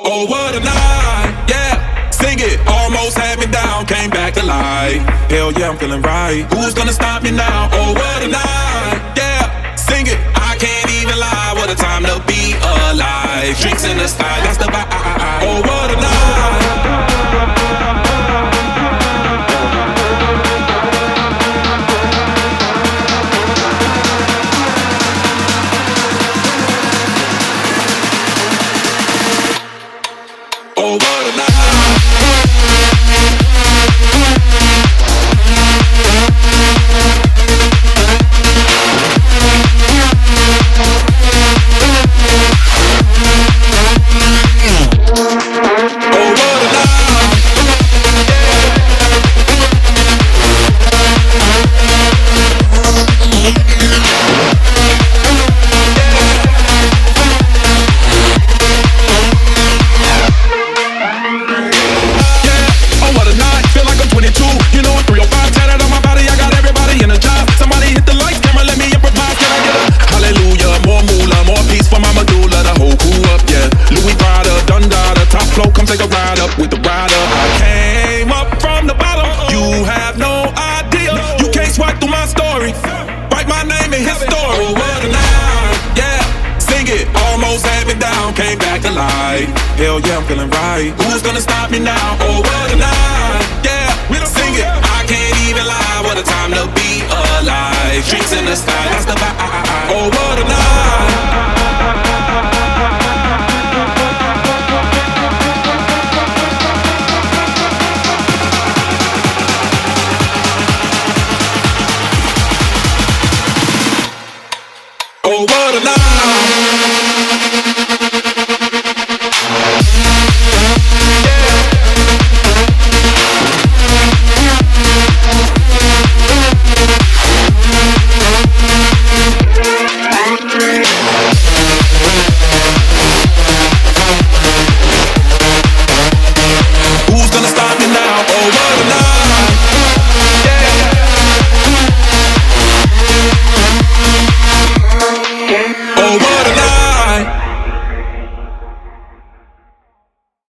Oh, what a night, yeah. Sing it, almost had me down, came back to life. Hell yeah, I'm feeling right. Who's gonna stop me now? Oh, what a night, yeah. Sing it, I can't even lie. What a time to be alive. Drinks in the sky, that's the vibe. Oh, what a night. Oh, what a night. Come take a ride up with the rider. I came up from the bottom. You have no idea. You can't swipe through my story. Write my name in his story. Oh, what a night, yeah. Sing it, almost had me down, came back to life. Hell yeah, I'm feeling right. Who's gonna stop me now? Oh, what a night, yeah. Sing it, I can't even lie. What a time to be alive. Streets in the sky, that's the vibe. Oh, what a night.